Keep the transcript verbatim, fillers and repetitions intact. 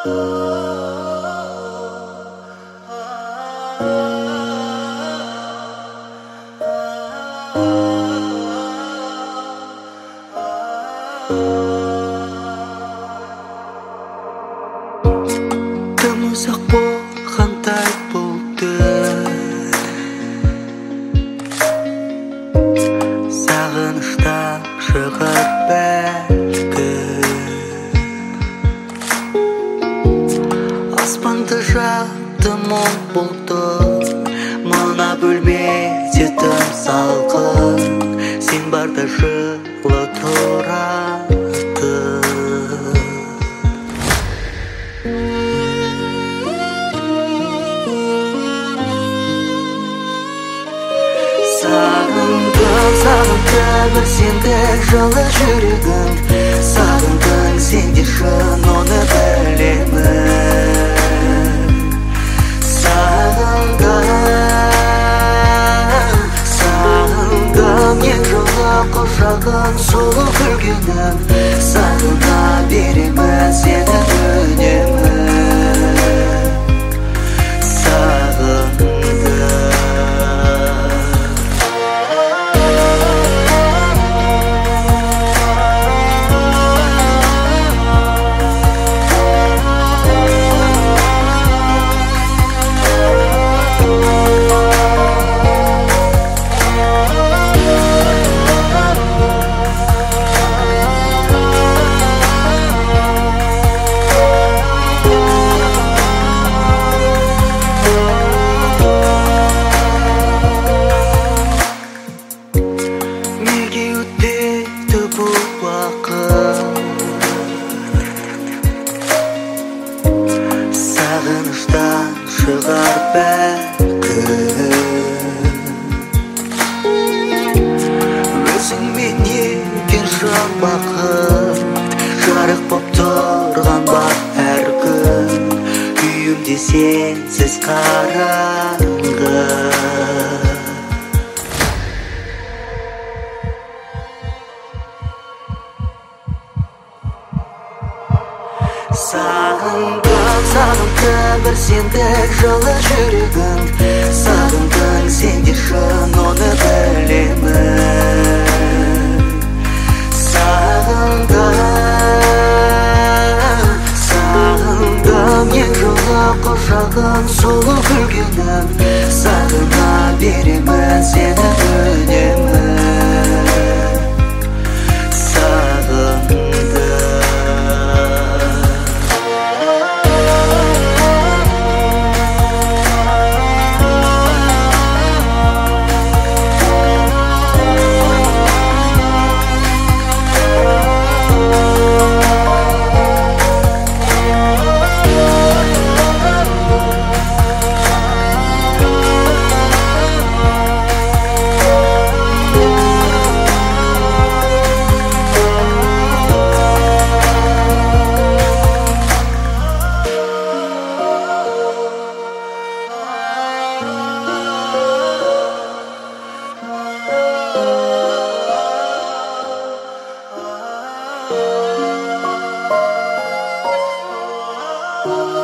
Тым ұзақ болғандай болды, сағыныштан шығар бәлкім. Аспанды жапты мұң бұлты, мына бөлмеде тым салқын. Сен барда жылы тұрады. Сағындым, сағындым сендік жылы жүрегім. Сағындың сенде шын, оны білемін. Сағындым, сағындым ең жылы құшағың, сұлу күлгенім. Сағына беремін сені үнемі. Сағыныштан шығар бәлкім. Өзіңмен екен шын бақыт, жарық боп тұрған бар әр күн. Үйімде сенсіз қараңғы. Сағындым, сағындым бір сендік жылы жүрегім. Сағындың сенде шын, оны білемін. Сағындым, сағындым ең жылы құшағың, сұлу күлгенім. Сағына беремін сені үнемі. Oh